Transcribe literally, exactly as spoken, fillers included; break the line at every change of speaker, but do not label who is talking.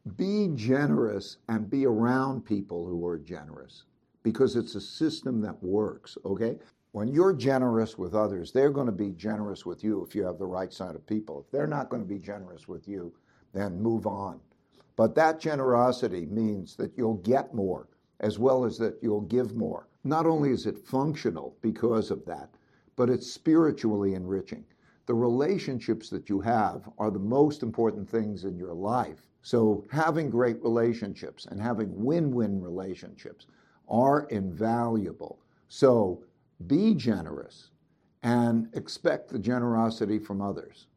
Be generous and be around people who are generous because it's a system that works, okay? When you're generous with others, they're going to be generous with you if you have the right side of people. If they're not going to be generous with you, then move on. But that generosity means that you'll get more as well as that you'll give more. Not only is it functional because of that, but it's spiritually enriching. The relationships that you have are the most important things in your life. So having great relationships and having win-win relationships are invaluable. So be generous and expect the generosity from others.